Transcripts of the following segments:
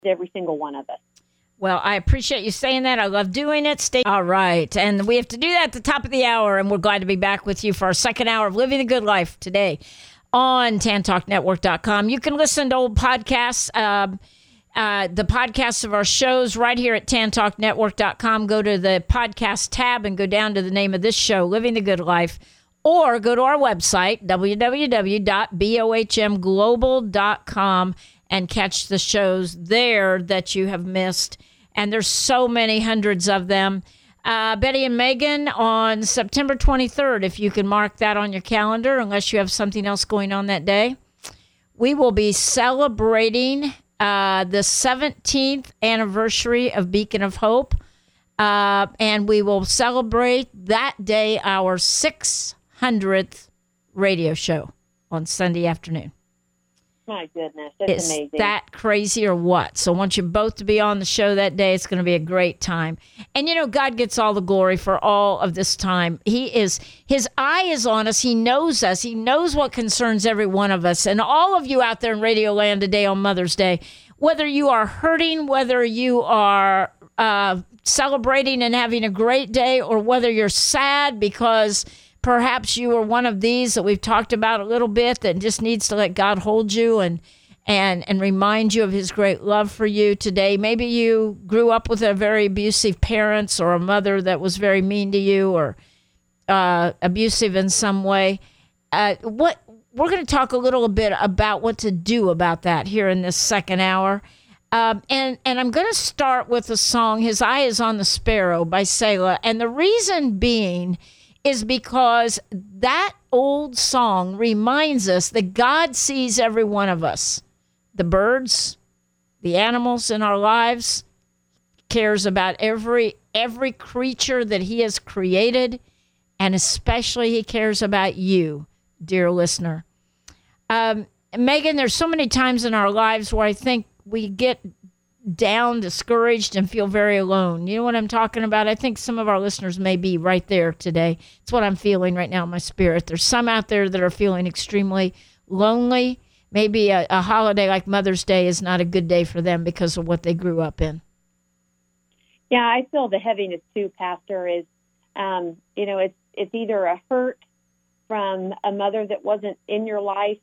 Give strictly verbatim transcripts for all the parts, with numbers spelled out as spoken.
every single one of us. Well, I appreciate you saying that. I love doing it. Stay all right. And we have to do that at the top of the hour, and we're glad to be back with you for our second hour of Living the Good Life today on tan talk network dot com. You can listen to old podcasts, uh, uh, the podcasts of our shows right here at tan talk network dot com. Go to the podcast tab and go down to the name of this show, Living the Good Life, or go to our website, w w w dot bohm global dot com, and catch the shows there that you have missed. And there's so many hundreds of them. Uh, Betty and Megan on September twenty-third, if you can mark that on your calendar, unless you have something else going on that day, we will be celebrating uh, the seventeenth anniversary of Beacon of Hope. Uh, and we will celebrate that day our six hundredth radio show on Sunday afternoon. My goodness, that's Is amazing. that crazy or what? So I want you both to be on the show that day. It's going to be a great time. And, you know, God gets all the glory for all of this time. He is, his eye is on us. He knows us. He knows what concerns every one of us. And all of you out there in Radio Land today on Mother's Day, whether you are hurting, whether you are uh, celebrating and having a great day, or whether you're sad because perhaps you are one of these that we've talked about a little bit that just needs to let God hold you and and and remind you of his great love for you today. Maybe you grew up with a very abusive parents or a mother that was very mean to you or uh, abusive in some way. Uh, what we're going to talk a little bit about what to do about that here in this second hour. Um, and, and I'm going to start with the song, His Eye is on the Sparrow by Selah. And the reason being is because that old song reminds us that God sees every one of us. The birds, the animals in our lives, cares about every every creature that he has created, and especially he cares about you, dear listener. Um, Megan, there's so many times in our lives where I think we get down, discouraged, and feel very alone. You know what I'm talking about? I think some of our listeners may be right there today. It's what I'm feeling right now in my spirit. There's some out there that are feeling extremely lonely. Maybe a, a holiday like Mother's Day is not a good day for them because of what they grew up in. Yeah, I feel the heaviness too, Pastor, is, um, you know, it's, it's either a hurt from a mother that wasn't in your life,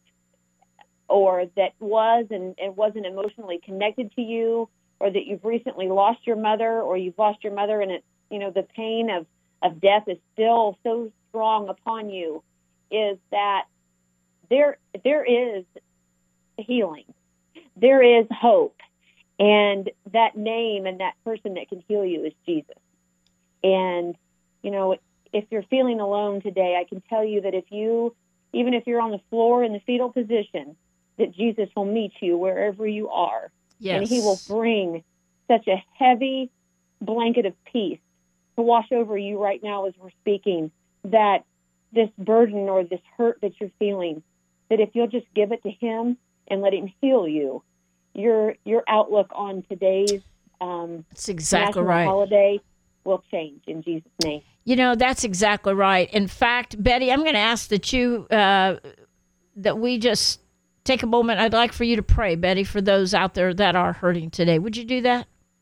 or that was and, and wasn't emotionally connected to you, or that you've recently lost your mother, or you've lost your mother, and it's, you know, the pain of, of death is still so strong upon you, is that there there is healing. There is hope. And that name and that person that can heal you is Jesus. And, you know, if you're feeling alone today, I can tell you that if you, even if you're on the floor in the fetal position, that Jesus will meet you wherever you are. Yes. And he will bring such a heavy blanket of peace to wash over you right now as we're speaking, that this burden or this hurt that you're feeling, that if you'll just give it to him and let him heal you, your your outlook on today's um, that's exactly national right. holiday will change in Jesus' name. You know, that's exactly right. In fact, Betty, I'm going to ask that you, uh, that we just take a moment. I'd like for you to pray, Betty, for those out there that are hurting today. Would you do that?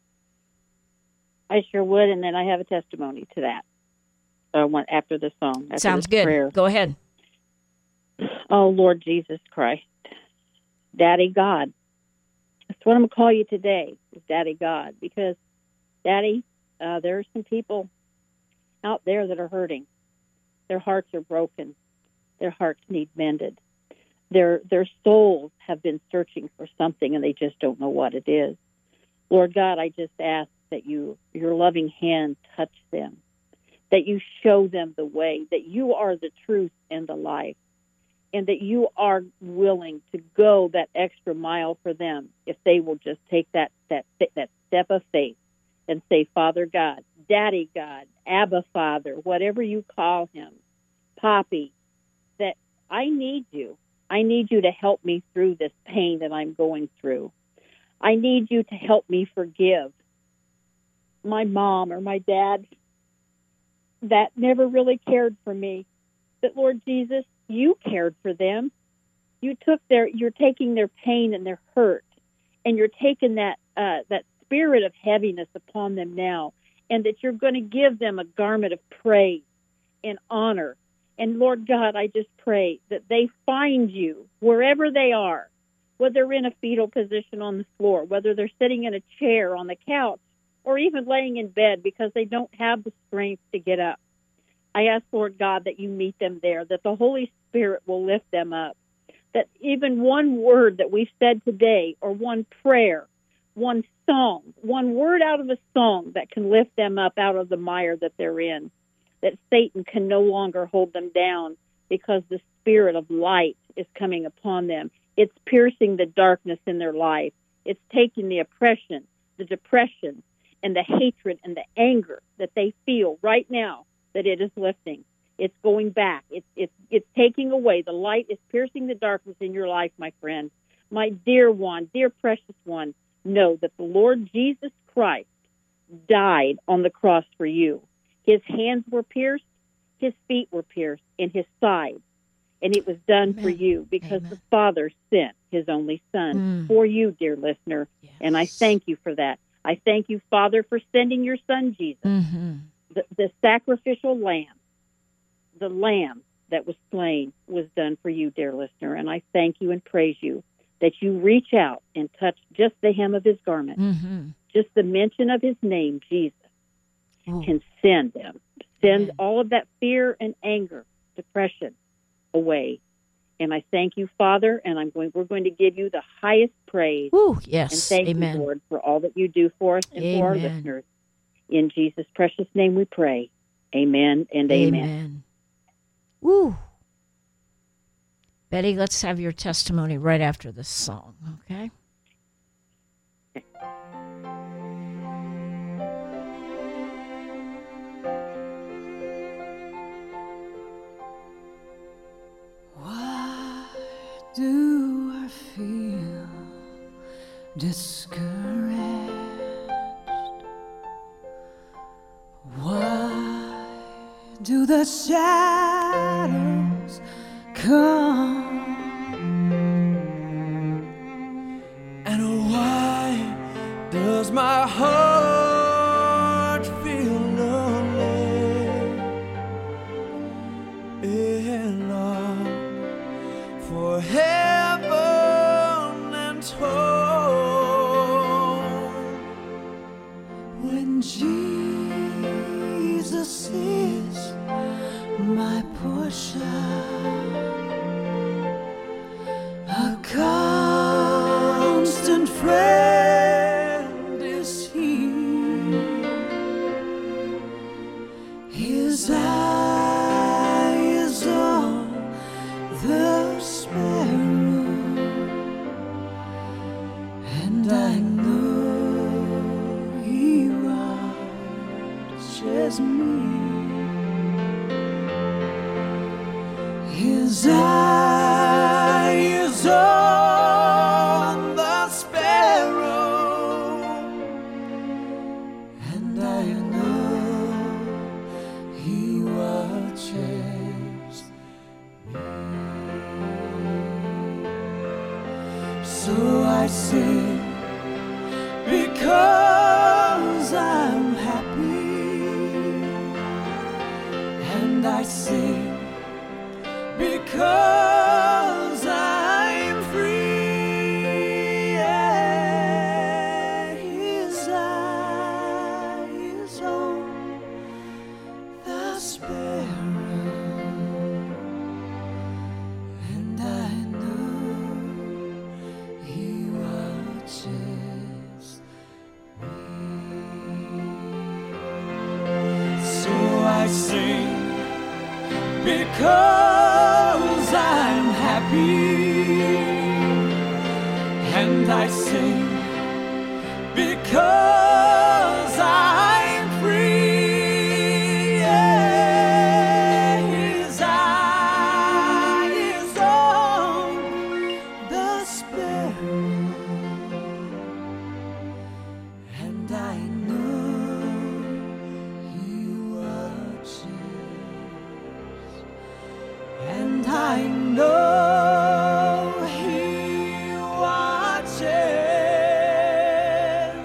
I sure would, and then I have a testimony to that uh, one, after the song. After Sounds this good. prayer. Go ahead. Oh, Lord Jesus Christ, Daddy God. That's what I'm going to call you today, is Daddy God, because, Daddy, uh, there are some people out there that are hurting. Their hearts are broken. Their hearts need mended. Their their souls have been searching for something, and they just don't know what it is. Lord God, I just ask that you, your loving hand touch them, that you show them the way, that you are the truth and the life, and that you are willing to go that extra mile for them if they will just take that that that step of faith and say, Father God, Daddy God, Abba Father, whatever you call him, Poppy, that I need you. I need you to help me through this pain that I'm going through. I need you to help me forgive my mom or my dad that never really cared for me. But Lord Jesus, you cared for them. You took their, you're taking their pain and their hurt, and you're taking that uh, that spirit of heaviness upon them now, and that you're going to give them a garment of praise and honor. And Lord God, I just pray that they find you wherever they are, whether they're in a fetal position on the floor, whether they're sitting in a chair on the couch, or even laying in bed because they don't have the strength to get up. I ask, Lord God, that you meet them there, that the Holy Spirit will lift them up, that even one word that we've said today, or one prayer, one song, one word out of a song that can lift them up out of the mire that they're in, that Satan can no longer hold them down because the spirit of light is coming upon them. It's piercing the darkness in their life. It's taking the oppression, the depression, and the hatred and the anger that they feel right now, that it is lifting. It's going back. It's it's it's taking away. The light is piercing the darkness in your life, my friend. My dear one, dear precious one, know that the Lord Jesus Christ died on the cross for you. His hands were pierced, his feet were pierced, in his side. And it was done Amen. For you because Amen. The Father sent his only Son mm. for you, dear listener. Yes. And I thank you for that. I thank you, Father, for sending your Son, Jesus, mm-hmm. the, the sacrificial lamb. The lamb that was slain was done for you, dear listener. And I thank you and praise you that you reach out and touch just the hem of his garment. Mm-hmm. Just the mention of his name, Jesus, oh. can send them, send Amen. All of that fear and anger, depression away. And I thank you, Father, and I'm going. We're going to give you the highest praise. Ooh, yes, and thank Amen. You, Lord, for all that you do for us and Amen. For our listeners. In Jesus' precious name we pray. Amen and amen. Amen. Woo. Betty, let's have your testimony right after this song, okay? Why do I feel discouraged? Why do the shadows come? And why does my heart feel lonely and long for heaven and home? When Jesus is my portion, a constant friend is he. His eye is on the sparrow, and I know he watches me. His eye is on the sparrow, and I know he watches me. So I sing because I'm happy, and I sing because I'm free. Yeah, his eye is on the sparrow, and I know he watches me. So I sing because I'm happy, and I sing because I'm free. Yeah, his eye is on the sparrow, and I know he watches. And I know he watches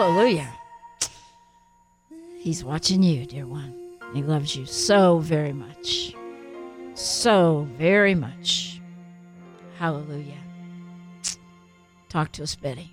Hallelujah. He's watching you, dear one. He loves you so very much. So very much. Hallelujah. Talk to us, Betty.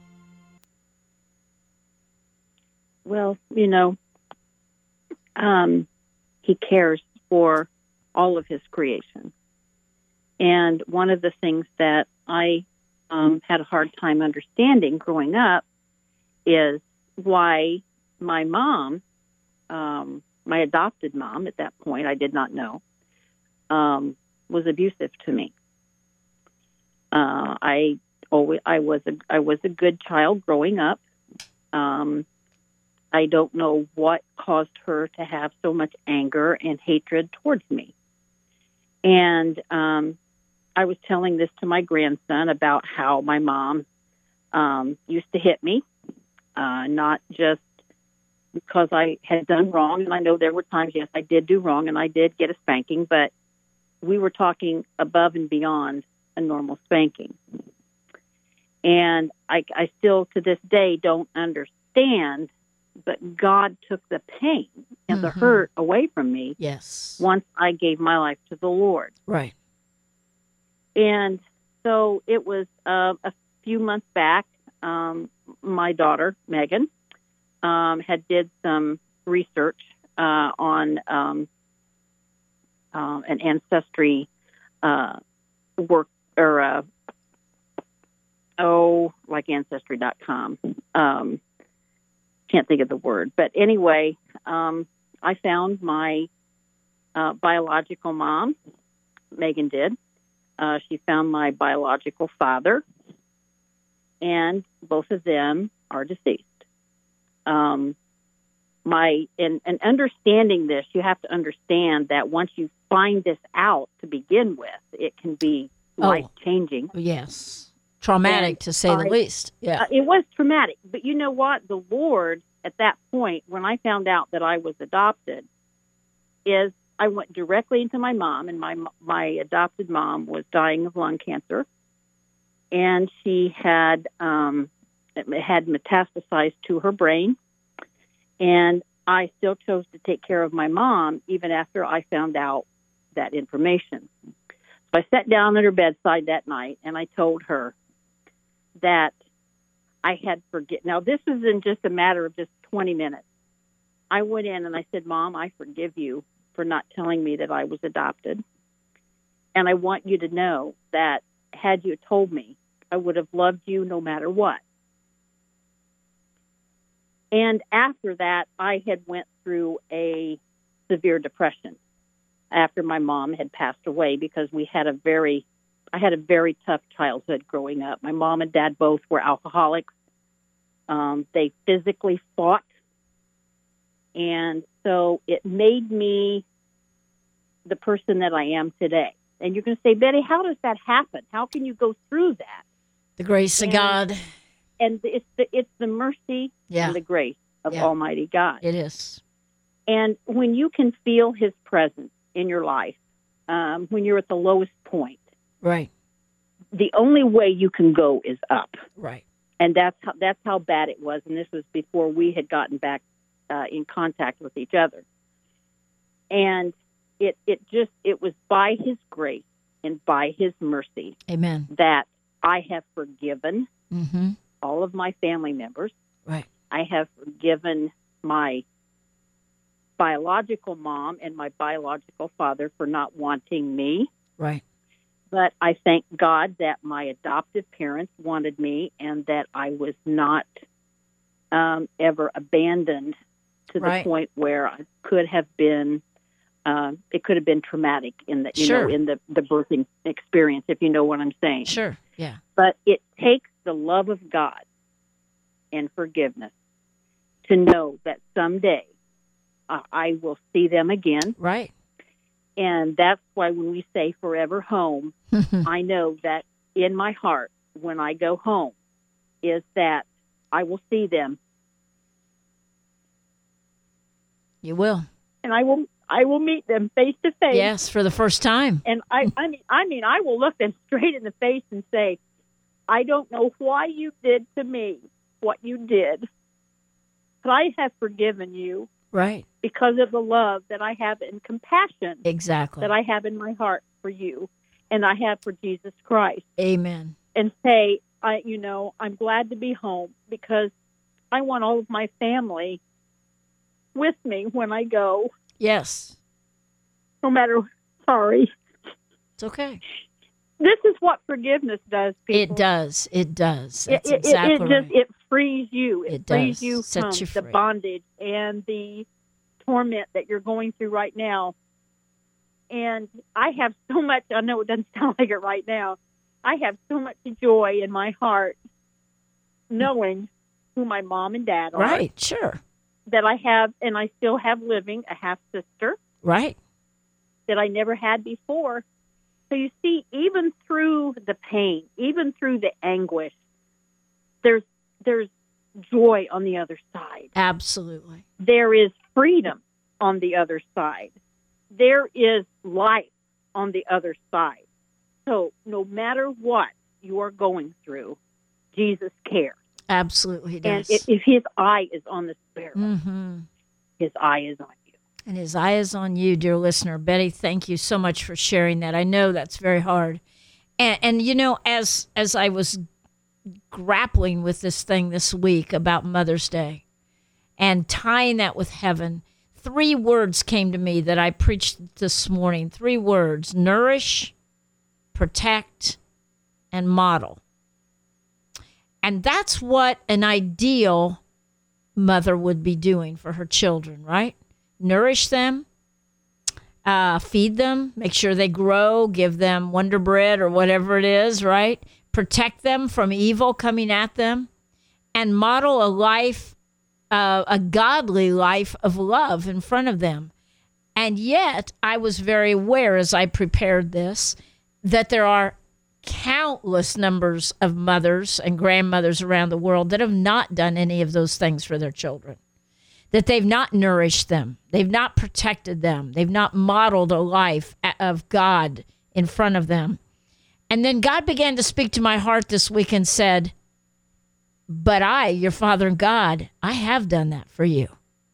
Well, you know, um, he cares for all of his creation. And one of the things that I um, had a hard time understanding growing up is why my mom, um, my adopted mom at that point, I did not know, um, was abusive to me. Uh, I always, I was a, I was a good child growing up. Um, I don't know what caused her to have so much anger and hatred towards me. And um, I was telling this to my grandson about how my mom um, used to hit me, uh, not just because I had done wrong. And I know there were times, yes, I did do wrong and I did get a spanking, but we were talking above and beyond a normal spanking. And I, I still, to this day, don't understand, but God took the pain and Mm-hmm. the hurt away from me Yes. once I gave my life to the Lord. Right. And so it was uh, a few months back, um, my daughter, Megan, um, had did some research uh, on um, uh, an ancestry uh, work, or uh, oh, like ancestry dot com. Um, can't think of the word. But anyway, um, I found my uh, biological mom, Megan did. Uh, she found my biological father, and both of them are deceased. Um, my and, and understanding this, you have to understand that once you find this out to begin with, it can be Oh. life-changing. Yes. Traumatic, And to say the I- least. Yeah. Uh, it was traumatic, but you know what? The Lord, at that point, when I found out that I was adopted, is I went directly into my mom, and my my adopted mom was dying of lung cancer, and she had um, it had metastasized to her brain, and I still chose to take care of my mom even after I found out that information. So I sat down at her bedside that night, and I told her that I had forget. Now, this is in just a matter of just twenty minutes. I went in and I said, Mom, I forgive you for not telling me that I was adopted. And I want you to know that had you told me, I would have loved you no matter what. And after that, I had went through a severe depression after my mom had passed away, because we had a very, I had a very tough childhood growing up. My mom and dad both were alcoholics. Um, they physically fought. And so it made me the person that I am today. And you're going to say, Betty, how does that happen? How can you go through that? The grace of And- God. And it's the, it's the mercy Yeah. and the grace of Yeah. Almighty God. It is. And when you can feel His presence in your life, um, when you're at the lowest point, Right. the only way you can go is up. Right. And that's how, that's how bad it was. And this was before we had gotten back uh, in contact with each other. And it, it just, it was by His grace and by His mercy Amen. that I have forgiven Mm-hmm. all of my family members. Right. I have forgiven my biological mom and my biological father for not wanting me. Right. But I thank God that my adoptive parents wanted me, and that I was not um, ever abandoned to Right. the point where I could have been. Uh, it could have been traumatic in the you Sure. know in the the birthing experience, if you know what I'm saying. Sure. Yeah. But it takes the love of God and forgiveness to know that someday uh, I will see them again. Right. And that's why when we say forever home, I know that in my heart, when I go home, is that I will see them, You will. and I will I will meet them face to face. Yes, for the first time. And I, I mean I mean I will look them straight in the face and say, I don't know why you did to me what you did, but I have forgiven you Right. because of the love that I have and compassion Exactly. that I have in my heart for you and I have for Jesus Christ. Amen. And say, I, you know, I'm glad to be home because I want all of my family with me when I go, Yes. no matter, sorry. It's okay. This is what forgiveness does, people. It does. It does. It, That's it, exactly it, it right. just, it frees you. It, It frees does. you Sets from you the free. bondage and the torment that you're going through right now. And I have so much, I know it doesn't sound like it right now, I have so much joy in my heart knowing who my mom and dad are. Right. Sure. That I have, and I still have living, a half-sister Right. that I never had before. So you see, even through the pain, even through the anguish, there's there's joy on the other side. Absolutely. There is freedom on the other side. There is life on the other side. So no matter what you are going through, Jesus cares. Absolutely. He And does. if, if his eye is on the sparrow, mm-hmm. his eye is on you. And his eye is on you, dear listener. Betty, thank you so much for sharing that. I know that's very hard. And, and you know, as as I was grappling with this thing this week about Mother's Day and tying that with heaven, three words came to me that I preached this morning. Three words: nourish, protect, and model. And that's what an ideal mother would be doing for her children, right? Nourish them, uh, feed them, make sure they grow, give them Wonder Bread or whatever it is, right? Protect them from evil coming at them, and model a life, uh, a godly life of love in front of them. And yet, I was very aware as I prepared this that there are countless numbers of mothers and grandmothers around the world that have not done any of those things for their children. That they've not nourished them. They've not protected them. They've not modeled a life of God in front of them. And then God began to speak to my heart this week and said, but I, your Father God, I have done that for you.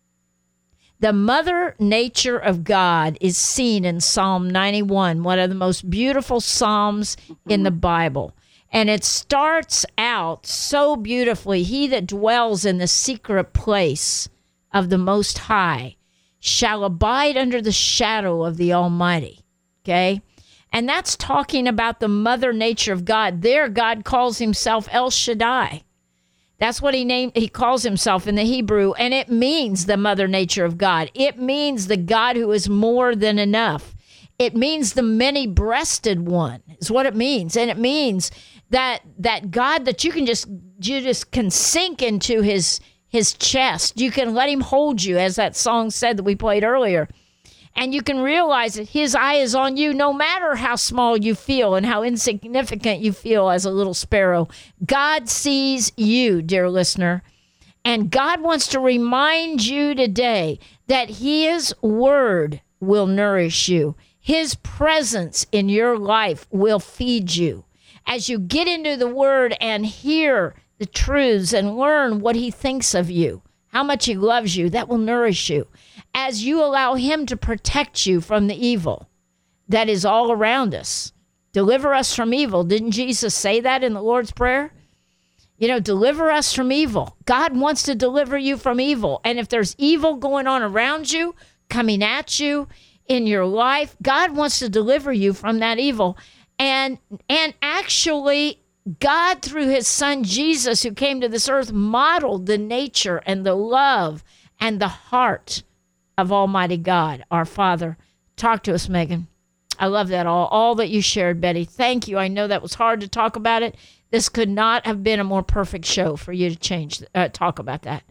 The mother nature of God is seen in Psalm ninety-one, one of the most beautiful Psalms in the Bible. And it starts out so beautifully. He that dwells in the secret place of the Most High shall abide under the shadow of the Almighty. Okay? And that's talking about the mother nature of God. There, God calls himself El Shaddai. That's what he named, he calls himself in the Hebrew, and it means the mother nature of God. It means the God who is more than enough. It means the many-breasted one is what it means. And it means that that God that you can just you just can sink into his his chest. You can let him hold you, as that song said that we played earlier. And you can realize that his eye is on you no matter how small you feel and how insignificant you feel as a little sparrow. God sees you, dear listener. And God wants to remind you today that his word will nourish you. His presence in your life will feed you. As you get into the word and hear the truths and learn what he thinks of you, how much he loves you, that will nourish you. As you allow him to protect you from the evil that is all around us. Deliver us from evil. Didn't Jesus say that in the Lord's Prayer? You know, deliver us from evil. God wants to deliver you from evil. And if there's evil going on around you, coming at you in your life, God wants to deliver you from that evil. And and actually, God, through his son Jesus, who came to this earth, modeled the nature and the love and the heart of Almighty God, our Father. Talk to us, Megan. I love that all, all that you shared, Betty. Thank you. I know that was hard to talk about it. This could not have been a more perfect show for you to change, uh, talk about that.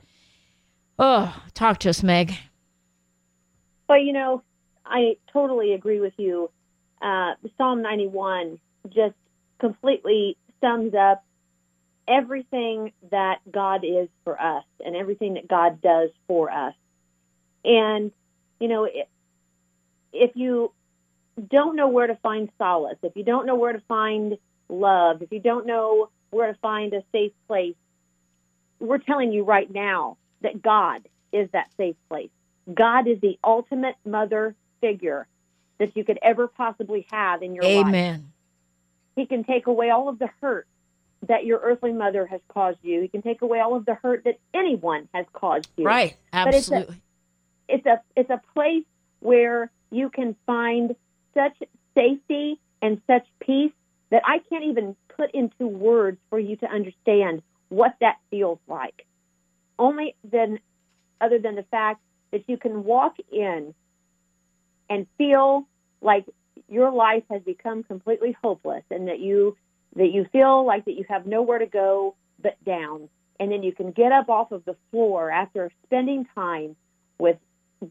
Oh, talk to us, Meg. Well, you know, I totally agree with you. Uh, Psalm ninety-one just completely sums up everything that God is for us and everything that God does for us. And, you know, if, if you don't know where to find solace, if you don't know where to find love, if you don't know where to find a safe place, we're telling you right now that God is that safe place. God is the ultimate mother figure that you could ever possibly have in your life. Amen. He can take away all of the hurt that your earthly mother has caused you. He can take away all of the hurt that anyone has caused you. Right, absolutely. But it's a, it's a, it's a place where you can find such safety and such peace that I can't even put into words for you to understand what that feels like. Only then, other than the fact that you can walk in and feel like your life has become completely hopeless, and that you that you feel like that you have nowhere to go but down. And then you can get up off of the floor after spending time with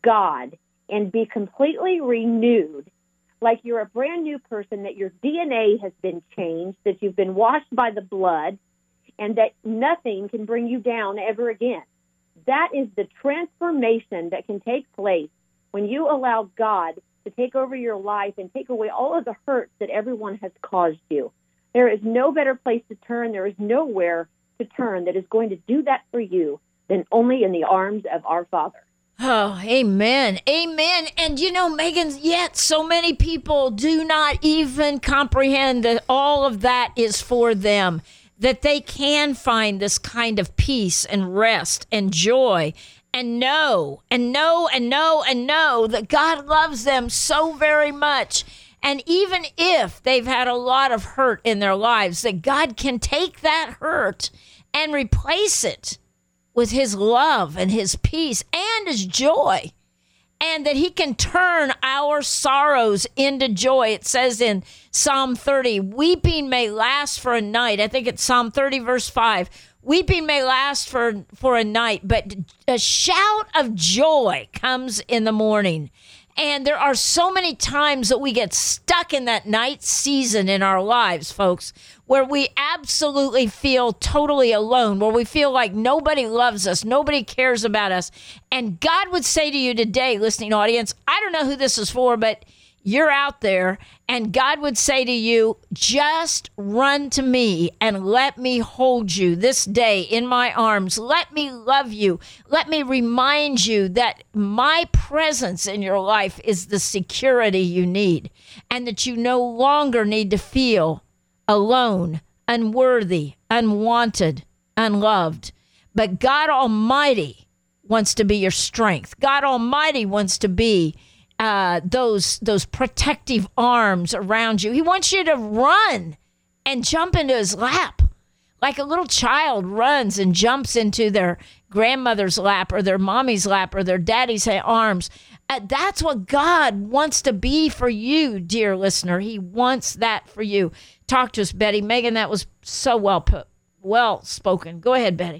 God and be completely renewed, like you're a brand new person, that your D N A has been changed, that you've been washed by the blood, and that nothing can bring you down ever again. That is the transformation that can take place when you allow God to take over your life and take away all of the hurts that everyone has caused you. There is no better place to turn. There is nowhere to turn that is going to do that for you than only in the arms of our Father. Oh, amen. Amen. And you know, Megan, yet so many people do not even comprehend that all of that is for them, that they can find this kind of peace and rest and joy, and know and know and know and know that God loves them so very much. And even if they've had a lot of hurt in their lives, that God can take that hurt and replace it with his love and his peace and his joy, and that he can turn our sorrows into joy. It says in Psalm thirty, weeping may last for a night. I think it's Psalm thirty, verse five. Weeping may last for, for a night, but a shout of joy comes in the morning. And there are so many times that we get stuck in that night season in our lives, folks, where we absolutely feel totally alone, where we feel like nobody loves us, nobody cares about us. And God would say to you today, listening audience, I don't know who this is for, but you're out there, and God would say to you, just run to me and let me hold you this day in my arms. Let me love you. Let me remind you that my presence in your life is the security you need, and that you no longer need to feel alone, unworthy, unwanted, unloved. But God Almighty wants to be your strength. God Almighty wants to be Uh, those those protective arms around you. He wants you to run and jump into his lap, like a little child runs and jumps into their grandmother's lap or their mommy's lap or their daddy's arms. Uh, that's what God wants to be for you, dear listener. He wants that for you. Talk to us, Betty. Megan, that was so well put, well spoken. Go ahead, Betty.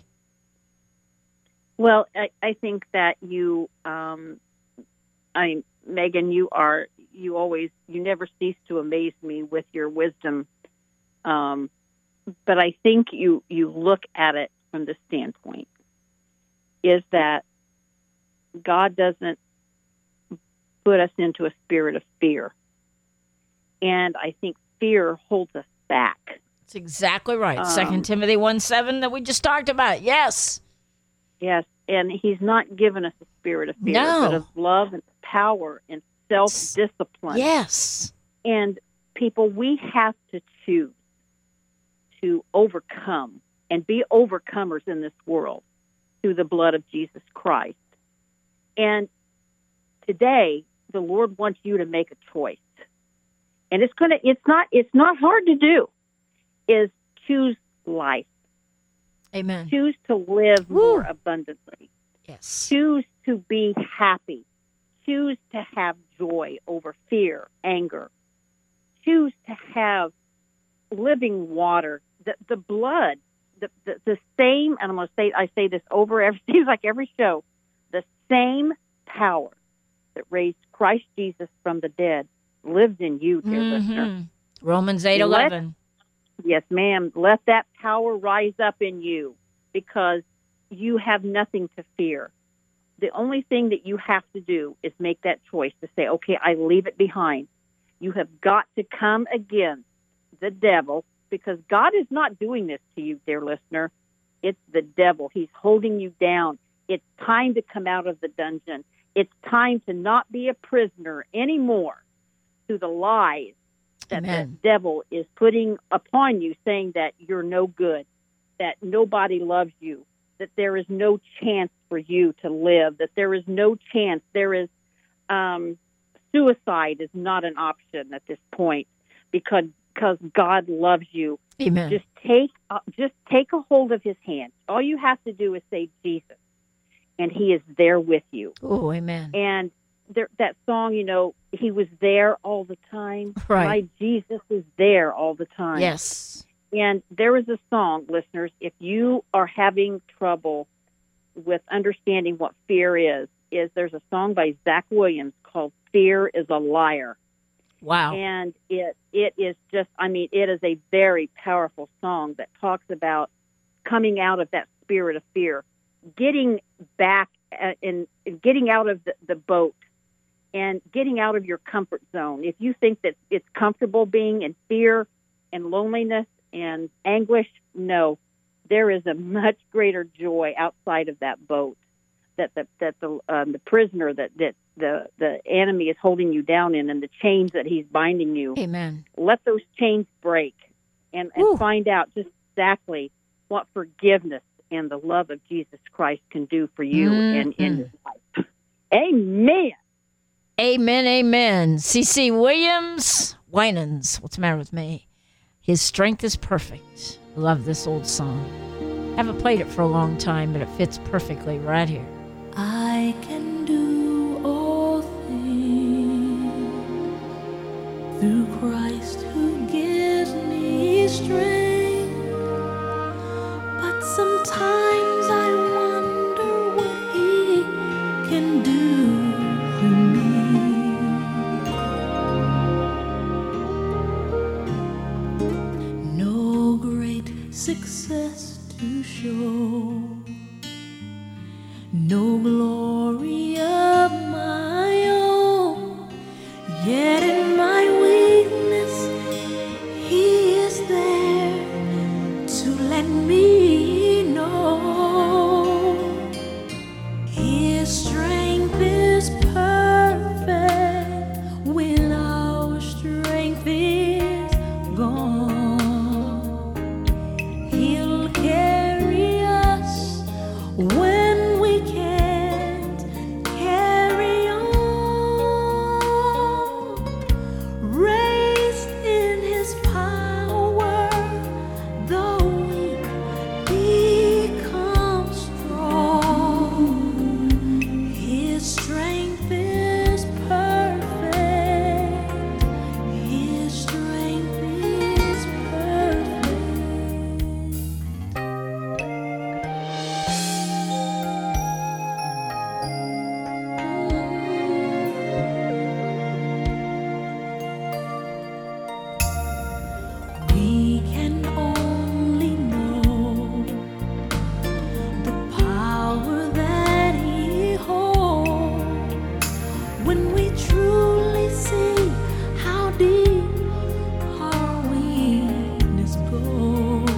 Well, I, I think that you, um, I. Megan, you are, you always, you never cease to amaze me with your wisdom. Um, but I think you, you look at it from this standpoint, is that God doesn't put us into a spirit of fear. And I think fear holds us back. That's exactly right. Um, Second Timothy one seven that we just talked about. Yes. Yes. And he's not given us a spirit of fear, No. but of love and power and self-discipline. Yes. And people, we have to choose to overcome and be overcomers in this world through the blood of Jesus Christ. And today, the Lord wants you to make a choice. And it's gonna it's not it's not hard to do, is choose life. Amen. Choose to live Woo. more abundantly. Yes. Choose to be happy. Choose to have joy over fear, anger. Choose to have living water, the, the blood, the, the, the same, and I'm going to say, I say this over every, seems like every show, the same power that raised Christ Jesus from the dead lives in you, dear Mm-hmm. listener. Romans eight eleven. Yes, ma'am. Let that power rise up in you, because you have nothing to fear. The only thing that you have to do is make that choice to say, okay, I leave it behind. You have got to come against the devil, because God is not doing this to you, dear listener. It's the devil. He's holding you down. It's time to come out of the dungeon. It's time to not be a prisoner anymore to the lies that Amen. the devil is putting upon you, saying that you're no good, that nobody loves you, that there is no chance for you to live, that there is no chance. There is um, suicide is not an option at this point because because God loves you. Amen. Just take uh, just take a hold of His hand. All you have to do is say Jesus, and He is there with you. Oh, amen. And there, that song, you know, He was there all the time. Right. My Jesus is there all the time. Yes. And there is a song, listeners, if you are having trouble with understanding what fear is, is there's a song by Zach Williams called Fear is a Liar. Wow. And it it is just, I mean, it is a very powerful song that talks about coming out of that spirit of fear, getting back uh, and getting out of the, the boat and getting out of your comfort zone. If you think that it's comfortable being in fear and loneliness and anguish, no, there is a much greater joy outside of that boat. That the that the um, the prisoner that, that the the enemy is holding you down in, and the chains that he's binding you. Amen. Let those chains break, and, and Ooh. find out just exactly what forgiveness and the love of Jesus Christ can do for you Mm-hmm. and in your life. Amen. Amen, amen. C C Williams, Winans. What's the matter with me? His strength is perfect. Love this old song. Haven't played it for a long time, but it fits perfectly right here. I can do all things through Christ who gives me strength. But sometimes I wonder what He can do for me. No great success to show, no glory of my own, yet in my weakness He is there to let me know His strength is perfect when our strength is gone. He'll carry us when we can't carry on. Raised in His power, the weak become strong. His strength is perfect. His strength is perfect. We can only know the power that He holds when we truly see how deep our weakness goes.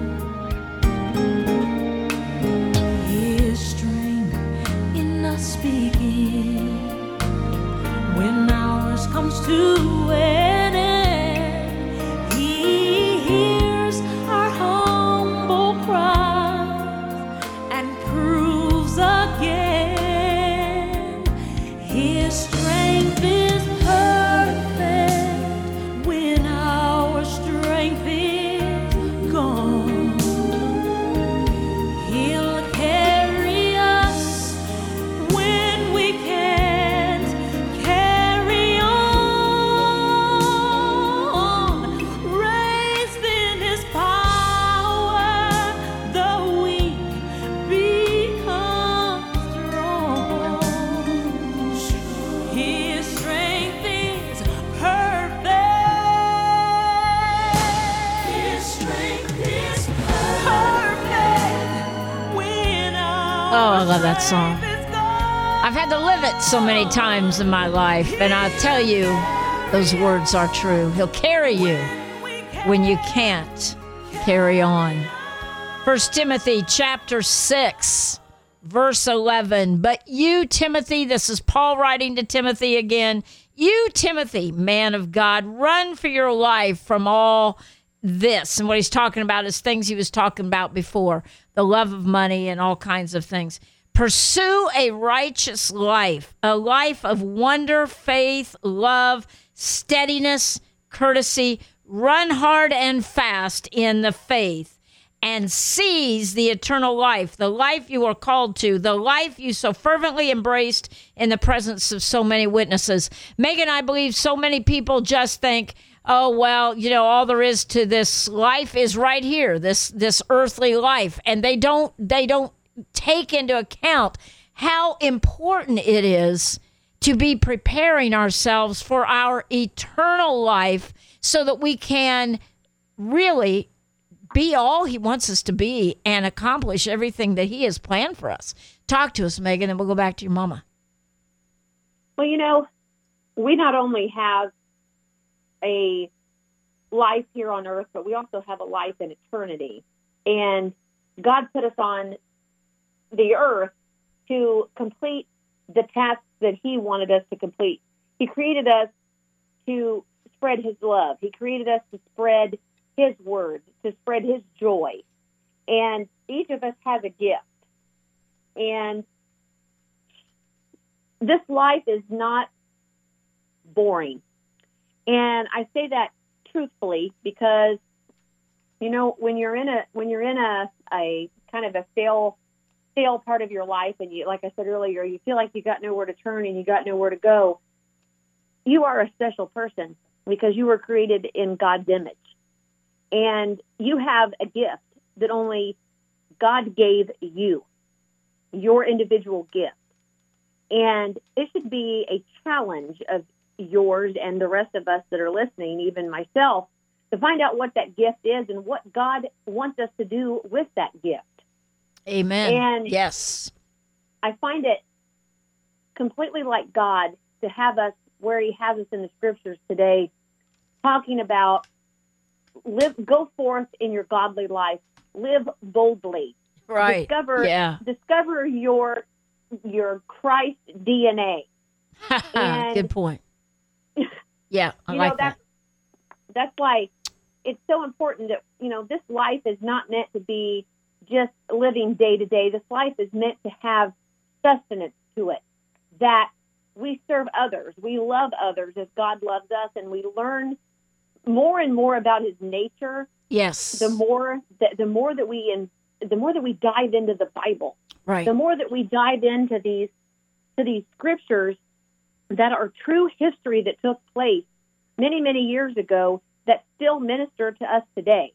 His strength in us speaking when ours comes to an end. He hears our humble cries and proves again His strength is perfect when our strength is gone. He'll carry us when we can't carry on. Raised in His power, the weak become strong. His strength is perfect. His strength is perfect when our Oh, I love that song. strength is gone. I've had to live it so many times in my life, and I'll tell you, those words are true. He'll carry you when you can't carry on. First Timothy chapter six, verse eleven. But you, Timothy, this is Paul writing to Timothy again. You, Timothy, man of God, run for your life from all this. And what he's talking about is things he was talking about before, the love of money and all kinds of things. Pursue a righteous life, a life of wonder, faith, love, steadiness, courtesy. Run hard and fast in the faith and seize the eternal life, the life you are called to, the life you so fervently embraced in the presence of so many witnesses. Megan, I believe so many people just think, oh, well, you know, all there is to this life is right here, this this earthly life. And they don't they don't take into account how important it is to be preparing ourselves for our eternal life so that we can really be all he wants us to be and accomplish everything that he has planned for us. Talk to us, Megan, and we'll go back to your mama. Well, you know, we not only have a life here on earth, but we also have a life in eternity. And God put us on the earth to complete the tasks that he wanted us to complete. He created us to spread his love. He created us to spread his word, to spread his joy. And each of us has a gift. And this life is not boring. And I say that truthfully because, you know, when you're in a when you're in a, a kind of a fail fail part of your life, and you, like I said earlier, you feel like you got nowhere to turn and you got nowhere to go, you are a special person because you were created in God's image. And you have a gift that only God gave you, your individual gift. And it should be a challenge of yours and the rest of us that are listening, even myself, to find out what that gift is and what God wants us to do with that gift. Amen. And yes, I find it completely like God to have us where he has us in the scriptures today, talking about live, go forth in your godly life, live boldly, right? Discover, yeah. discover your your Christ D N A. And, good point. Yeah, I you like know, that's, that. That's why it's so important that, you know, this life is not meant to be just living day to day. This life is meant to have sustenance to it, that we serve others, we love others as God loves us, and we learn more and more about his nature. Yes. The more that the more that we in, the more that we dive into the Bible, right. The more that we dive into these to these scriptures that are true history that took place many, many years ago that still minister to us today.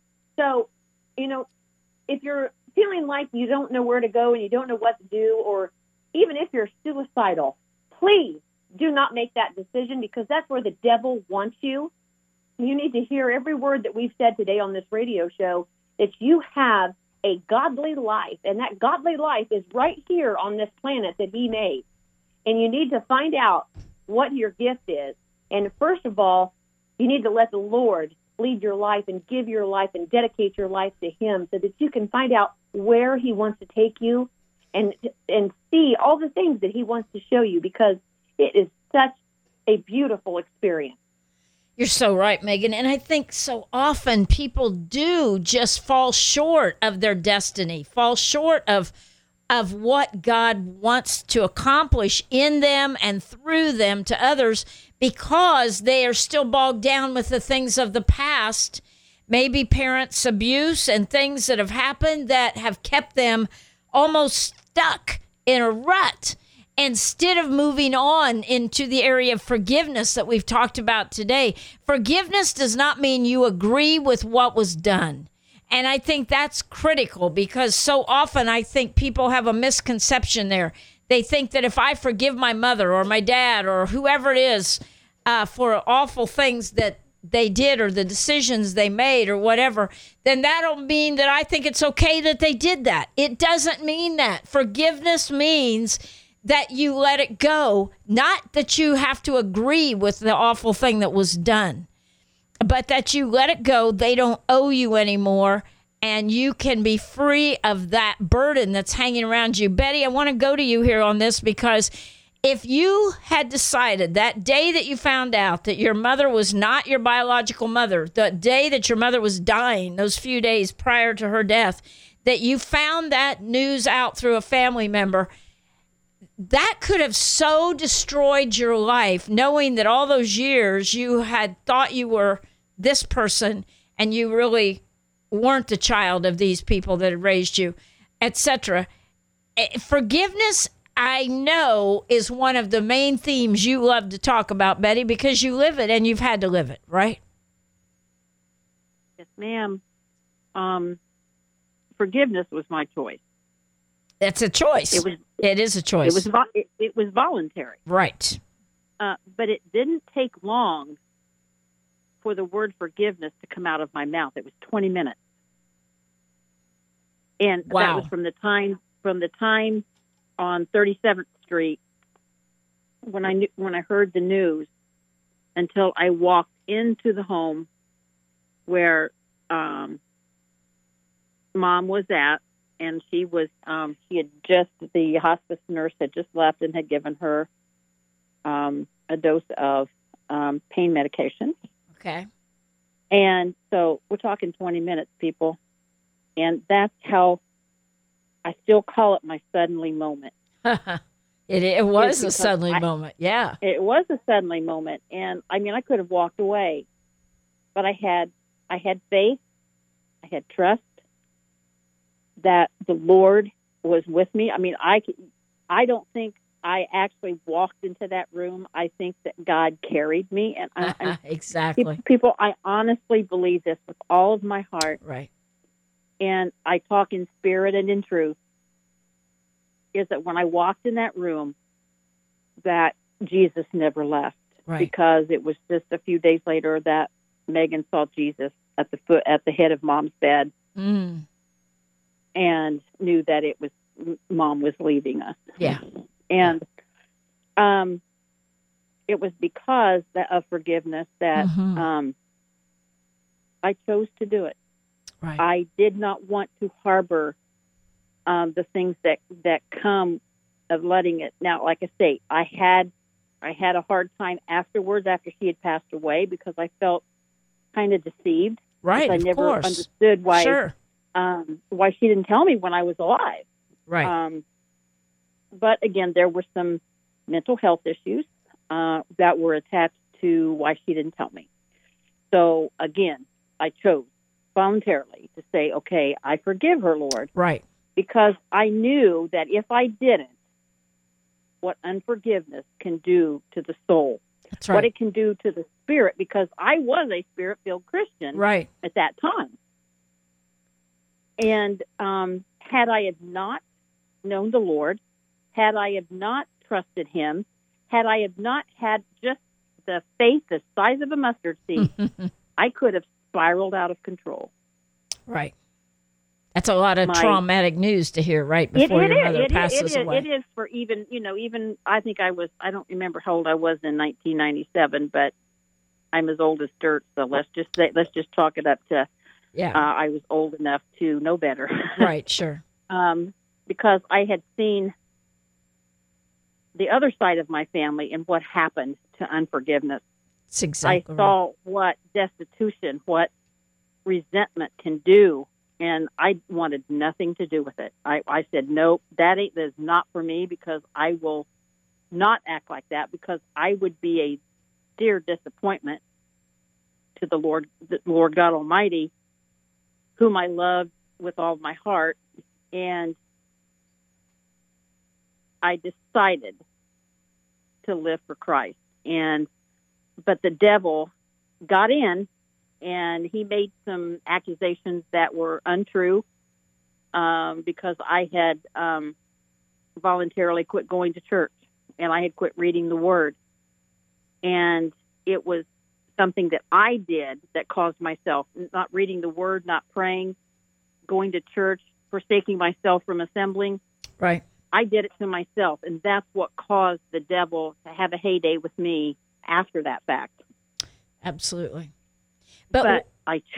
So, you know, if you're feeling like you don't know where to go and you don't know what to do, or even if you're suicidal, please do not make that decision, because that's where the devil wants you. You need to hear every word that we've said today on this radio show, that you have a godly life, and that godly life is right here on this planet that he made. And you need to find out what your gift is. And first of all, you need to let the Lord lead your life and give your life and dedicate your life to him, so that you can find out where he wants to take you and and see all the things that he wants to show you, because it is such a beautiful experience. You're so right, Megan. And I think so often people do just fall short of their destiny, fall short of of what God wants to accomplish in them and through them to others, because they are still bogged down with the things of the past, maybe parents' abuse and things that have happened that have kept them almost stuck in a rut, instead of moving on into the area of forgiveness that we've talked about today. Forgiveness does not mean you agree with what was done. And I think that's critical, because so often I think people have a misconception there. They think that if I forgive my mother or my dad or whoever it is uh, for awful things that they did or the decisions they made or whatever, then that'll mean that I think it's okay that they did that. It doesn't mean that. Forgiveness means that you let it go, not that you have to agree with the awful thing that was done, but that you let it go. They don't owe you anymore, and you can be free of that burden that's hanging around you. Betty, I want to go to you here on this, because if you had decided that day that you found out that your mother was not your biological mother, the day that your mother was dying, those few days prior to her death, that you found that news out through a family member, that could have so destroyed your life, knowing that all those years you had thought you were this person and you really weren't the child of these people that had raised you, et cetera. Forgiveness, I know, is one of the main themes you love to talk about, Betty, because you live it and you've had to live it, right? Yes, ma'am. Um, forgiveness was my choice. It's a choice. It was. It is a choice. It was. vo- It, it was voluntary. Right. Uh, but it didn't take long for the word forgiveness to come out of my mouth. It was twenty minutes, and Wow. that was from the time from the time on thirty-seventh Street when I knew, when I heard the news until I walked into the home where um, Mom was at. And she was, um, she had just, the hospice nurse had just left and had given her um, a dose of um, pain medication. Okay. And so we're talking twenty minutes, people. And that's how I still call it my suddenly moment. it, it was a because suddenly I- moment. Yeah. It was a suddenly moment. And I mean, I could have walked away, but I had, I had faith. I had trust that the Lord was with me. I mean, I, I don't think I actually walked into that room. I think that God carried me. And I, and Exactly. people, I honestly believe this with all of my heart. Right. And I talk in spirit and in truth, is that when I walked in that room, that Jesus never left. Right. Because it was just a few days later that Megan saw Jesus at the foot, at the head of Mom's bed. Mm. And knew that it was Mom was leaving us. Yeah. And um, it was because that, of forgiveness that Mhm. um, I chose to do it. Right. I did not want to harbor um, the things that, that come of letting it. Now, like I say, I had I had a hard time afterwards after she had passed away because I felt kind of deceived. right. I Of never course. understood why Sure. um, why she didn't tell me when I was alive. Right. Um, but again, there were some mental health issues uh, that were attached to why she didn't tell me. So again, I chose voluntarily to say, okay, I forgive her, Lord, right. because I knew that if I didn't, what unforgiveness can do to the soul, That's what right. it can do to the spirit, because I was a spirit-filled Christian Right. at that time. And um, had I have not known the Lord, had I have not trusted Him, had I have not had just the faith the size of a mustard seed, I could have spiraled out of control. Right. That's a lot of My- traumatic news to hear right It, before it your is. mother It, is- passes it, is. away. it is for even, you know, even, I think I was, I don't remember how old I was in nineteen ninety-seven, but I'm as old as dirt, so let's just say, let's just chalk it up to Yeah. uh, I was old enough to know better. right. Sure. um, because I had seen the other side of my family and what happened to unforgiveness. It's exactly I saw what destitution, what resentment can do, and I wanted nothing to do with it. I, I said, nope, that ain't, that is not for me, because I will not act like that, because I would be a dear disappointment to the Lord, the Lord God Almighty, whom I loved with all my heart. And I decided to live for Christ. And but the devil got in, and he made some accusations that were untrue, um, because I had um, voluntarily quit going to church, and I had quit reading the Word. And it was something that I did that caused myself not reading the Word, not praying, going to church, forsaking myself from assembling. Right. I did it to myself, and that's what caused the devil to have a heyday with me after that fact. Absolutely. But, But I chose.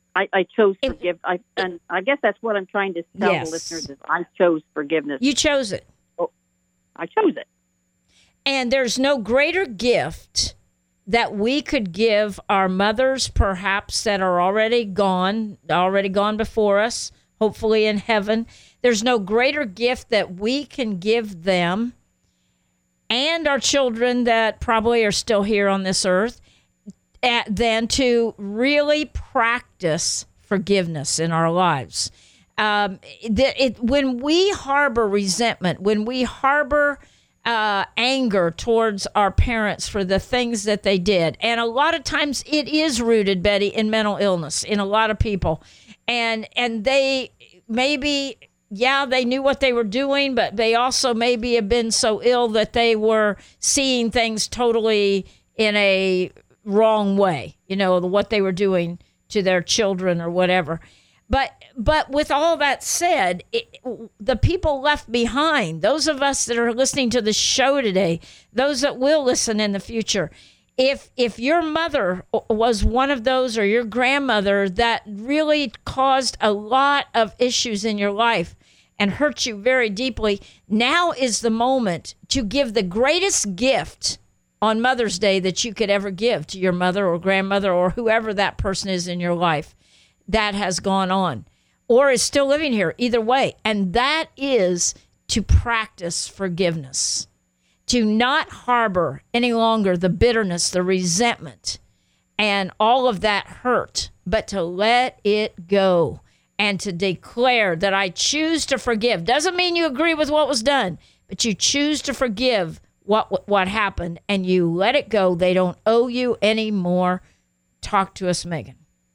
I, I chose It- forgive. I and I guess that's what I'm trying to tell Yes. the listeners is I chose forgiveness. You chose it. I chose it. And there's no greater gift that we could give our mothers, perhaps that are already gone, already gone before us, hopefully in heaven. There's no greater gift that we can give them and our children that probably are still here on this earth at, than to really practice forgiveness in our lives. Um, the, it, when we harbor resentment, when we harbor uh, anger towards our parents for the things that they did, and a lot of times it is rooted, Betty, in mental illness in a lot of people, and and they maybe, yeah, they knew what they were doing, but they also maybe have been so ill that they were seeing things totally in a wrong way, you know, what they were doing to their children or whatever. But but with all that said, it, the people left behind, those of us that are listening to the show today, those that will listen in the future, if if your mother was one of those or your grandmother that really caused a lot of issues in your life and hurt you very deeply, now is the moment to give the greatest gift on Mother's Day that you could ever give to your mother or grandmother or whoever that person is in your life that has gone on or is still living here, either way. And that is to practice forgiveness, to not harbor any longer the bitterness, the resentment, and all of that hurt, but to let it go and to declare that I choose to forgive. Doesn't mean you agree with what was done, but you choose to forgive what what happened and you let it go. They don't owe you any more. Talk to us, Megan.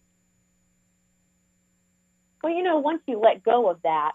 Well, you know, once you let go of that,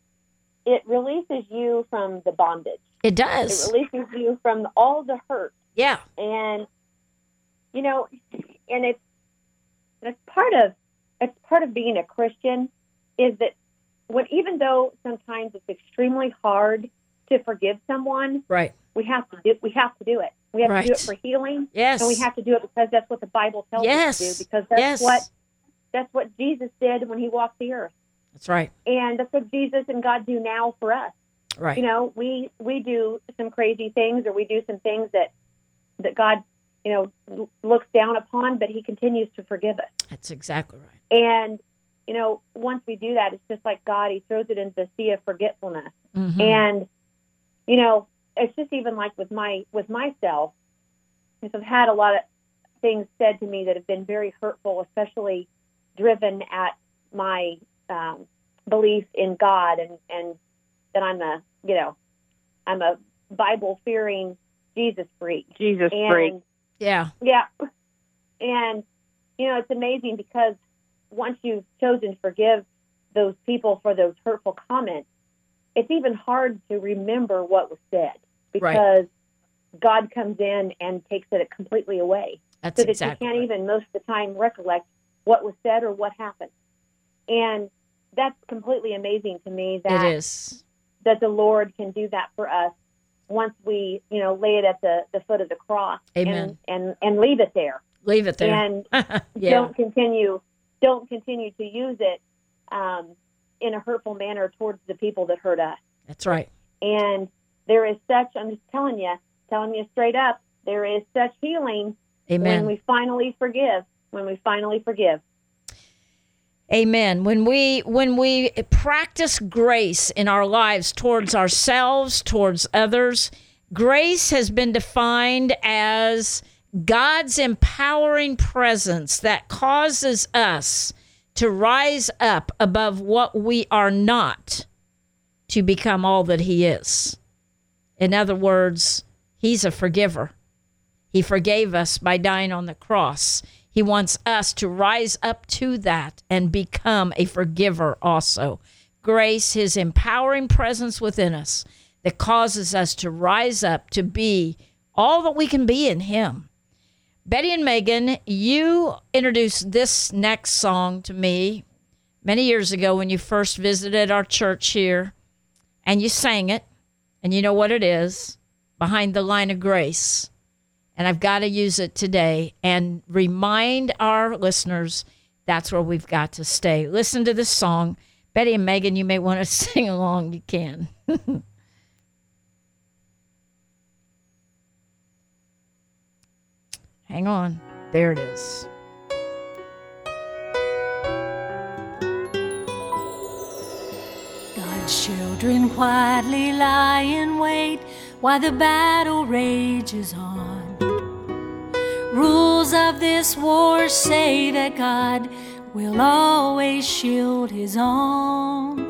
it releases you from the bondage. It It does. releases you from all the hurt. Yeah. And, you know, and it's, it's part of, it's part of being a Christian is that when, even though sometimes it's extremely hard to forgive someone, Right. we have to do, we have to do it. We have to do Right. it for healing. Yes. And we have to do it because that's what the Bible tells Yes. us to do, because that's Yes. what, that's what Jesus did when he walked the earth. That's right. And that's what Jesus and God do now for us. Right. You know, we we do some crazy things, or we do some things that that God, you know, l- looks down upon, but he continues to forgive us. That's exactly right. And, you know, once we do that, it's just like God, he throws it into the sea of forgetfulness. Mhm. And, you know, it's just even like with my with myself, because I've had a lot of things said to me that have been very hurtful, especially driven at my um, belief in God, and, and that I'm a, you know, I'm a Bible-fearing Jesus freak. Jesus And, freak. Yeah. yeah. And, you know, it's amazing because once you've chosen to forgive those people for those hurtful comments, it's even hard to remember what was said because God comes in and takes it completely away. That's So that exactly you can't right. even most of the time recollect what was said or what happened. And that's completely amazing to me that It is. that the Lord can do that for us once we, you know, lay it at the, the foot of the cross. Amen. and, and, and leave it there. Leave it there. And yeah. don't continue don't continue to use it um, in a hurtful manner towards the people that hurt us. That's right. And there is such, I'm just telling you, telling you straight up, there is such healing Amen. when we finally forgive, when we finally forgive. Amen. When we when we practice grace in our lives towards ourselves, towards others, grace has been defined as God's empowering presence that causes us to rise up above what we are not to become all that he is. In other words, he's a forgiver. He forgave us by dying on the cross. He wants us to rise up to that and become a forgiver also. Grace, his empowering presence within us that causes us to rise up to be all that we can be in him. Betty and Megan, you introduced this next song to me many years ago when you first visited our church here, and you sang it, and you know what it is, Behind the Line of Grace. And I've got to use it today and remind our listeners that's where we've got to stay. Listen to this song. Betty and Megan, you may want to sing along. You can. Hang on. There it is. God's children quietly lie in wait while the battle rages on. Rules of this war say that God will always shield his own.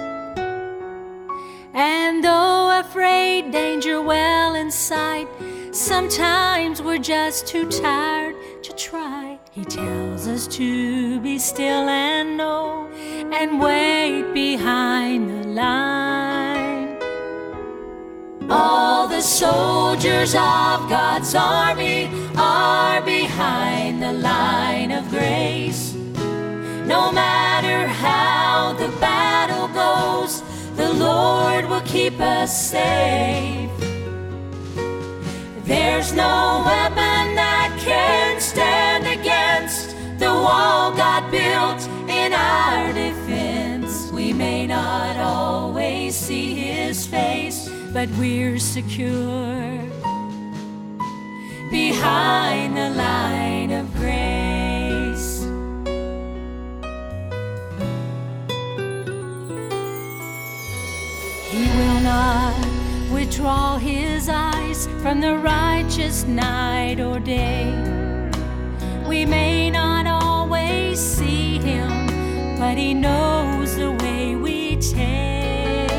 And though afraid, danger well in sight, sometimes we're just too tired to try. He tells us to be still and know and wait behind the line. All the soldiers of God's army are behind the line of grace. No matter how the battle goes, the Lord will keep us safe. There's no weapon that can stand against the wall God built in our defense. We may not always see his face, but we're secure behind the line of grace. He will not withdraw his eyes from the righteous night or day. We may not always see him, but he knows the way we take.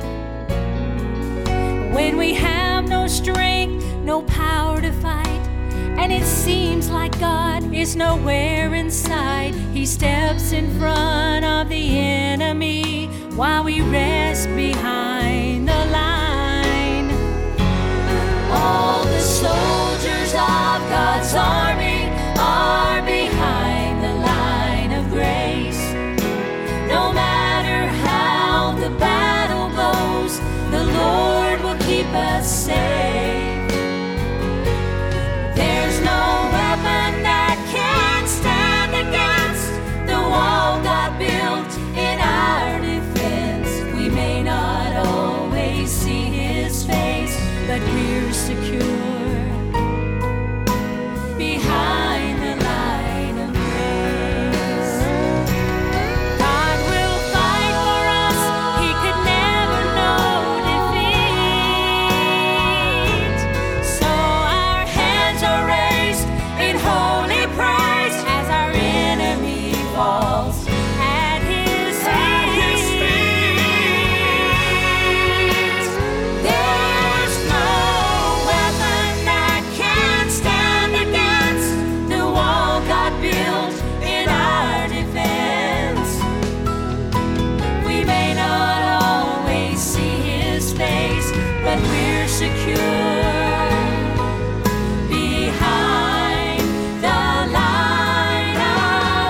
When we have no strength, no power to fight, and it seems like God is nowhere in sight, he steps in front of the enemy while we rest behind the line. All the soldiers of God's army are behind the line of grace. No matter how the battle goes, the Lord will keep us safe. There's no weapon that can stand against the wall God built in our defense. We may not always see his face, but we're secure behind the line of grace. God will fight for us. He could never know defeat. So our hands are raised in holy praise as our enemy falls at his feet. There's no weapon that can stand against the wall God built in our defense. We may not always see his face, but we're secure behind the line of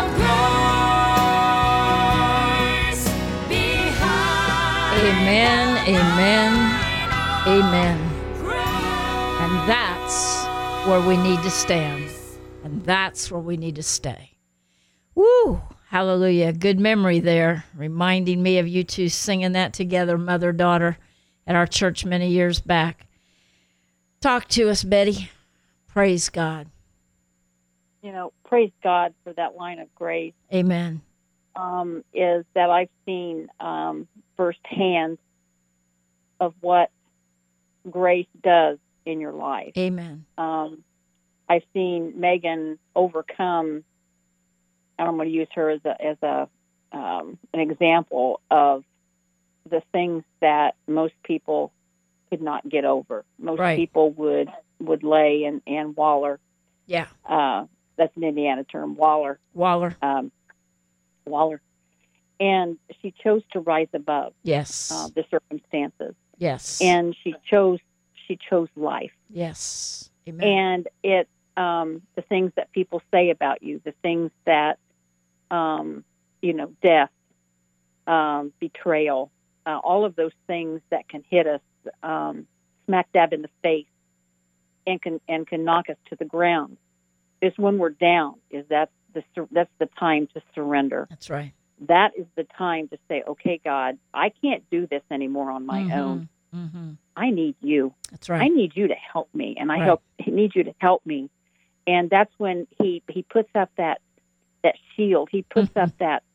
grace. Behind Amen, amen, amen. grace. And that's where we need to stand. And that's where we need to stay. Woo! Hallelujah. Good memory there, reminding me of you two singing that together, mother, daughter, at our church many years back. Talk to us, Betty. Praise God. You know, praise God for that line of grace. Amen. Um, is that I've seen um, firsthand of what grace does in your life. Amen. Um, I've seen Megan overcome, and I'm going to use her as a as a um, an example of the things that most people could not get over. Most Right. people would would lay and, and waller. Yeah. Uh, that's an Indiana term, waller. Waller. Um, waller. And she chose to rise above Yes. uh, the circumstances, yes. and she chose she chose life. yes. Amen. And it um, the things that people say about you, the things that um, you know, death, um, betrayal, uh, all of those things that can hit us um, smack dab in the face and can and can knock us to the ground. Is when we're down. Is that the sur- that's the time to surrender. That's right. That is the time to say, okay, God, I can't do this anymore on my mm-hmm. own. Mm-hmm. I need you. That's right. I need you to help me, and I Right. help. I need you to help me. And that's when he, he puts up that that shield. He puts Mm-hmm. up that,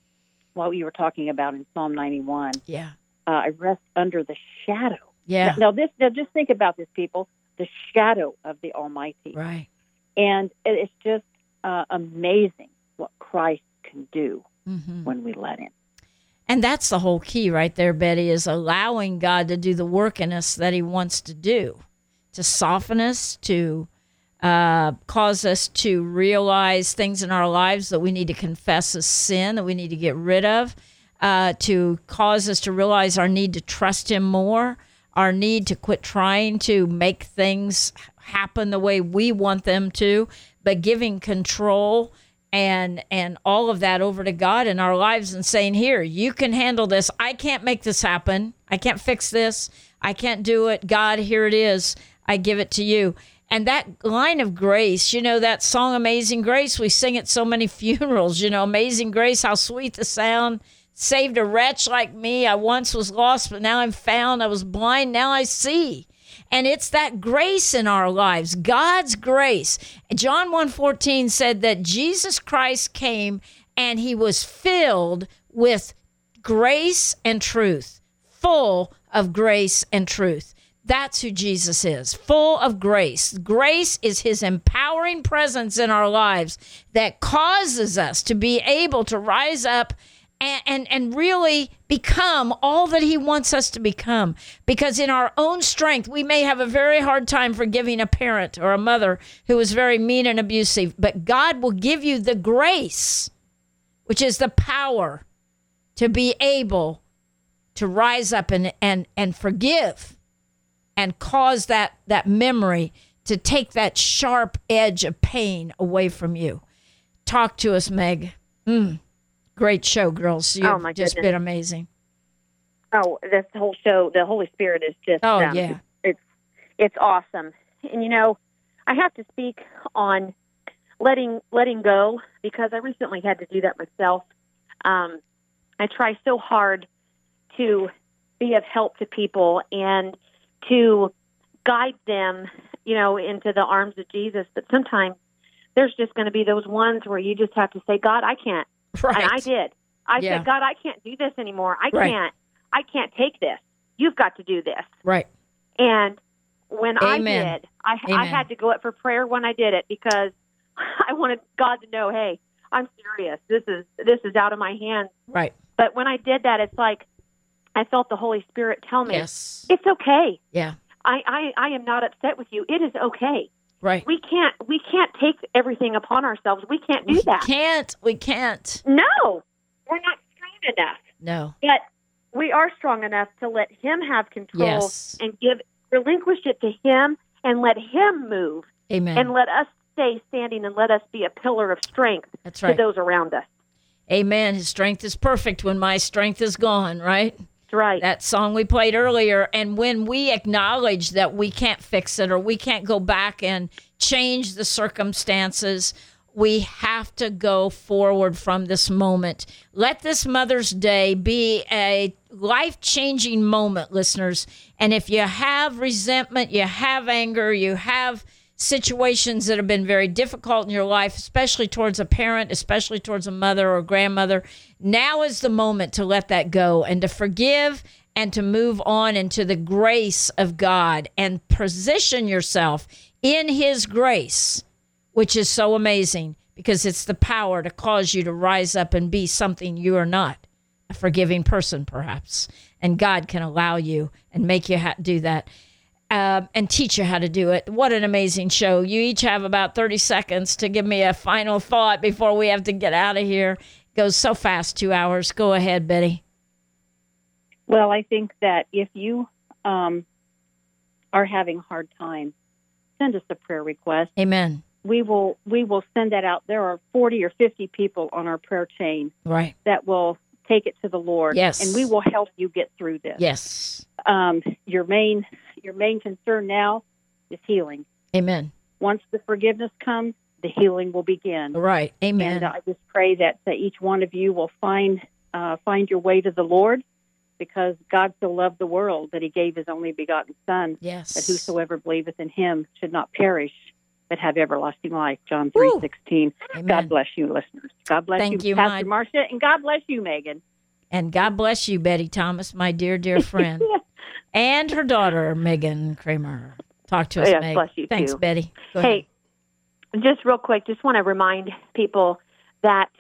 what you were talking about in Psalm ninety-one. Yeah. Uh, I rest under the shadow. Yeah. Now, this. Now, just think about this, people. The shadow of the Almighty. Right. And it- it's just uh, amazing what Christ can do Mm-hmm. when we let him. And that's the whole key right there, Betty, is allowing God to do the work in us that he wants to do, to soften us, to uh, cause us to realize things in our lives that we need to confess as sin, that we need to get rid of, uh, to cause us to realize our need to trust him more, our need to quit trying to make things happen the way we want them to, but giving control and and all of that over to God in our lives and saying, here, you can handle this. I can't make this happen. I can't fix this. I can't do it. God, here it is. I give it to you. And that line of grace, you know, that song, Amazing Grace, we sing at so many funerals, you know, Amazing Grace, how sweet the sound, saved a wretch like me. I once was lost, but now I'm found. I was blind, now I see. And it's that grace in our lives, God's grace. John one fourteen said that Jesus Christ came and he was filled with grace and truth, full of grace and truth. That's who Jesus is, full of grace. Grace is his empowering presence in our lives that causes us to be able to rise up and, and, and really become all that he wants us to become. Because in our own strength, we may have a very hard time forgiving a parent or a mother who is very mean and abusive, but God will give you the grace, which is the power to be able to rise up and, and, and forgive and cause that, that memory to take that sharp edge of pain away from you. Talk to us, Meg. Mm. Great show, girls. You've Oh, my just goodness. been amazing. Oh, this whole show, the Holy Spirit is just, Oh, um, yeah. it's it's awesome. And, you know, I have to speak on letting letting go because I recently had to do that myself. Um, I try so hard to be of help to people and to guide them, you know, into the arms of Jesus. But sometimes there's just going to be those ones where you just have to say, God, I can't. Right. And I did. I Yeah. said, God, I can't do this anymore. I Right. can't. I can't take this. You've got to do this. Right. And when Amen. I did, I, I Amen. had to go up for prayer when I did it because I wanted God to know, hey, I'm serious. This is this is out of my hands. Right. But when I did that, it's like I felt the Holy Spirit tell me, Yes. it's okay. Yeah. I, I, I am not upset with you. It is okay. Right. We can't we can't take everything upon ourselves. We can't do We that. can't. We can't. No, we're not strong enough. No. But we are strong enough to let him have control Yes. and give relinquish it to him and let him move Amen. and let us stay standing and let us be a pillar of strength That's to right. those around us. Amen. His strength is perfect when my strength is gone, right? That's right. That song we played earlier. And when we acknowledge that we can't fix it or we can't go back and change the circumstances, we have to go forward from this moment. Let this Mother's Day be a life-changing moment, listeners. And if you have resentment, you have anger, you have situations that have been very difficult in your life, especially towards a parent, especially towards a mother or grandmother, now is the moment to let that go and to forgive and to move on into the grace of God and position yourself in his grace, which is so amazing because it's the power to cause you to rise up and be something you are not, a forgiving person perhaps. And God can allow you and make you ha- do that. Uh, and teach you how to do it. What an amazing show. You each have about thirty seconds to give me a final thought before we have to get out of here. It goes so fast, two hours. Go ahead, Betty. Well, I think that if you um, are having a hard time, send us a prayer request. Amen. We will we will send that out. There are forty or fifty people on our prayer chain Right. that will take it to the Lord. Yes. And we will help you get through this. Yes. Um, your main your main concern now is healing. Amen. Once the forgiveness comes, the healing will begin. Right. Amen. And uh, I just pray that, that each one of you will find uh, find your way to the Lord, because God so loved the world that he gave his only begotten Son, yes, that whosoever believeth in him should not perish, but have everlasting life. John three sixteen. God bless you, listeners. God bless Thank you, you, Pastor my... Marcia, and God bless you, Megan. And God bless you, Betty Thomas, my dear, dear friend. And her daughter, Megan Kramer. Talk to us, yes, Meg. Bless you, Thanks, too. Betty. Go hey, ahead. Just real quick, just want to remind people that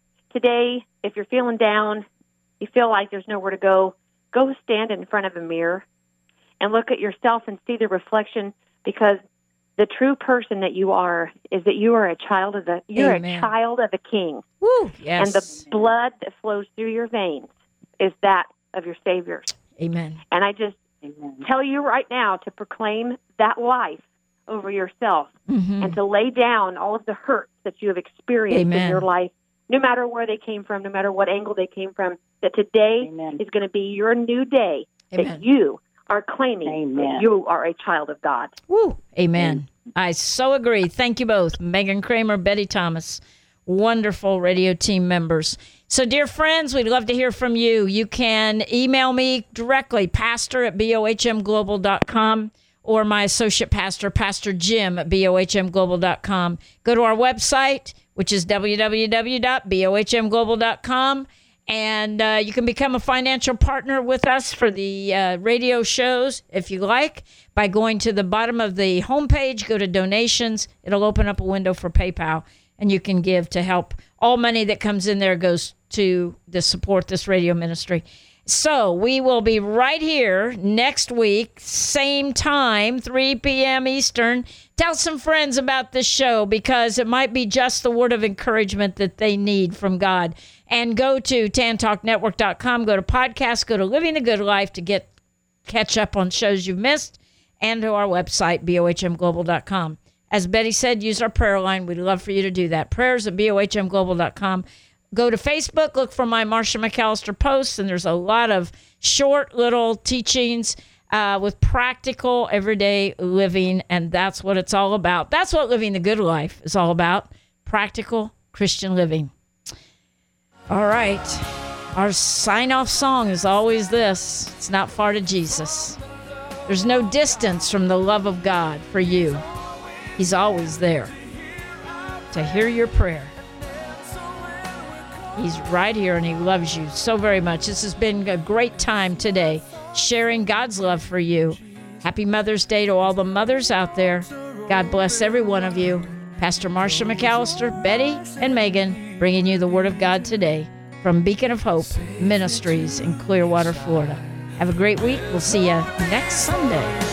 today, if you're feeling down, you feel like there's nowhere to go, go stand in front of a mirror and look at yourself and see the reflection, because the true person that you are is that you are a child of the you're Amen. a child of a king. Woo, yes. And the blood that flows through your veins is that of your Savior. Amen. And I just Amen. tell you right now to proclaim that life over yourself, mm-hmm. and to lay down all of the hurts that you have experienced Amen. in your life, no matter where they came from, no matter what angle they came from, that today Amen. is going to be your new day, Amen. that you are claiming Amen. that you are a child of God. Woo. Amen. I so agree. Thank you both, Megan Kramer, Betty Thomas, wonderful radio team members. So, dear friends, we'd love to hear from you. You can email me directly, pastor at b o h m global dot com, or my associate pastor, Pastor Jim at b o h m global dot com. Go to our website, which is w w w dot b o h m global dot com, and uh, you can become a financial partner with us for the uh, radio shows, if you like, by going to the bottom of the homepage, go to donations. It'll open up a window for PayPal, and you can give to help. All money that comes in there goes to the support this radio ministry. So we will be right here next week, same time, three p.m. Eastern. Tell some friends about this show, because it might be just the word of encouragement that they need from God. And go to tan talk network dot com, go to podcasts, go to Living the Good Life to get catch up on shows you've missed, and to our website, b o h m global dot com. As Betty said, use our prayer line. We'd love for you to do that. Prayers at b o h m global dot com. Go to Facebook, look for my Marcia McAllister posts, and there's a lot of short little teachings uh, with practical, everyday living, and that's what it's all about. That's what Living the Good Life is all about, practical Christian living. All right. Our sign-off song is always this: it's not far to Jesus. There's no distance from the love of God for you. He's always there to hear your prayer. He's right here, and he loves you so very much. This has been a great time today, sharing God's love for you. Happy Mother's Day to all the mothers out there. God bless every one of you. Pastor Marcia McAllister, Betty, and Megan, bringing you the Word of God today from Beacon of Hope Ministries in Clearwater, Florida. Have a great week. We'll see you next Sunday.